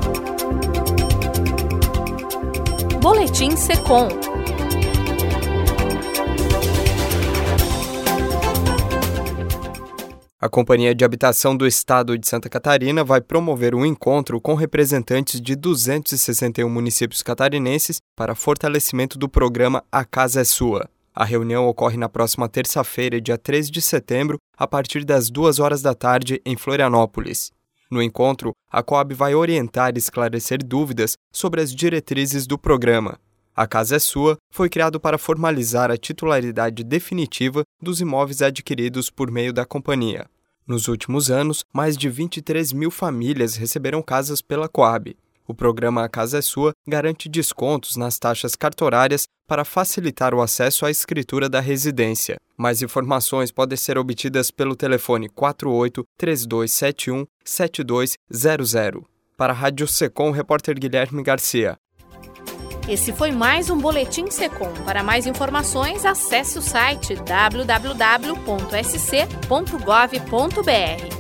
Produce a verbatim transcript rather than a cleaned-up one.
Boletim Secom. A Companhia de Habitação do Estado de Santa Catarina vai promover um encontro com representantes de duzentos e sessenta e um municípios catarinenses para fortalecimento do programa A Casa é Sua. A reunião ocorre na próxima terça-feira, dia três de setembro, a partir das duas horas da tarde, em Florianópolis. No encontro, a Coab vai orientar e esclarecer dúvidas sobre as diretrizes do programa. A Casa é Sua foi criado para formalizar a titularidade definitiva dos imóveis adquiridos por meio da companhia. Nos últimos anos, mais de vinte e três mil famílias receberam casas pela Coab. O programa A Casa é Sua garante descontos nas taxas cartorárias para facilitar o acesso à escritura da residência. Mais informações podem ser obtidas pelo telefone quatro oito, três dois sete um, sete dois zero zero. Para a Rádio Secom, o repórter Guilherme Garcia. Esse foi mais um Boletim Secom. Para mais informações, acesse o site w w w ponto s c ponto gov ponto b r.